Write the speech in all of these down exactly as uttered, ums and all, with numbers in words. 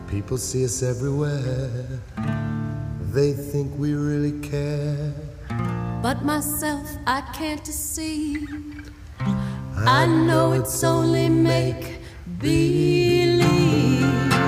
People see us everywhere. They think we really care. But myself I can't deceive. I know it's only make believe.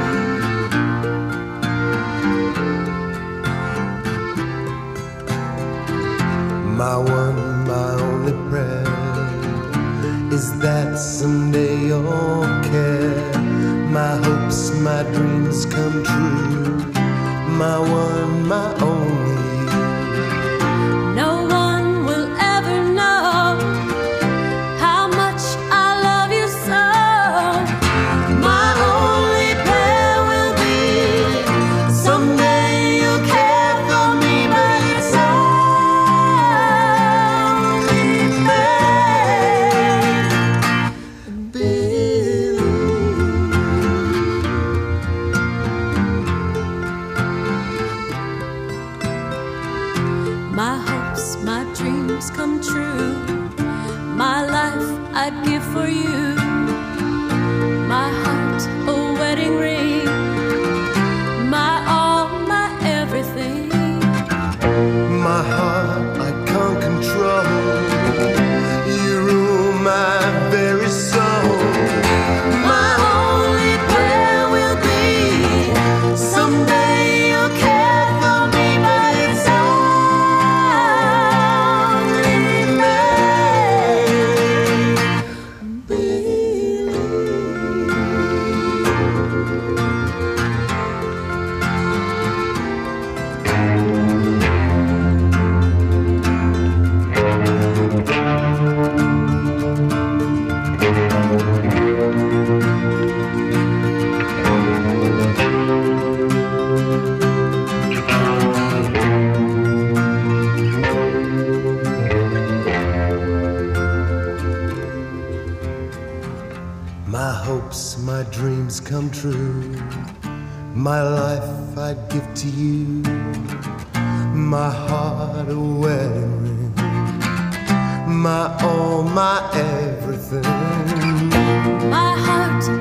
My one, my only prayer is that someday you'll care. My hopes, my dreams come true. My one, my only. No one will ever know how much I love you so. My only prayer will be someday you'll care for me, but it's only make believe. My hopes, my dreams come true. My life I'd give for you. My heart, a wedding ring. My all, my everything. My heart I can't control. You rule my very soul. My only prayer will be someday you'll care for me, but it's only make believe. My hopes, my dreams come true. My life I'd give to you. My heart, a wedding ring. My all, my everything. My heart,